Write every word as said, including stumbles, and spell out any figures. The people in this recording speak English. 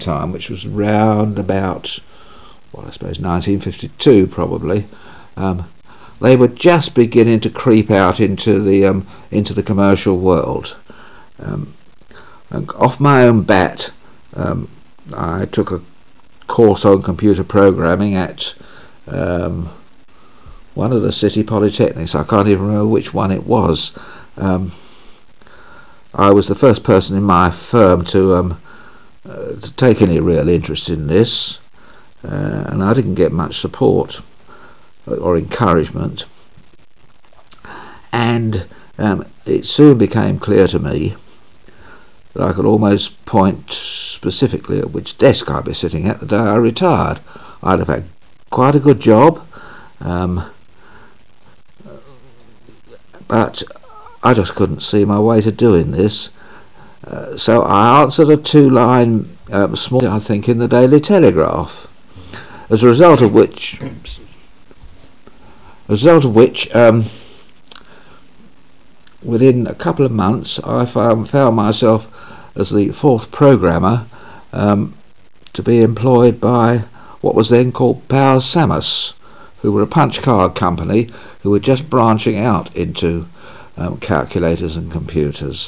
time, which was round about, well, I suppose nineteen fifty-two probably. Um, they were just beginning to creep out into the um, into the commercial world. Um, and off my own bat, um, I took a course on computer programming at um, one of the city polytechnics. I can't even remember which one it was. Um, I was the first person in my firm to um, uh, to take any real interest in this, uh, and I didn't get much support or encouragement. And um, it soon became clear to me that I could almost point specifically at which desk I'd be sitting at the day I retired. I'd have had quite a good job, um, but I just couldn't see my way to doing this. Uh, so I answered a two-line um, small, I think, in the Daily Telegraph, as a result of which, as a result of which, um, within a couple of months, I found, found myself as the fourth programmer um, to be employed by what was then called Powers Samus, who were a punch card company who were just branching out into um, calculators and computers.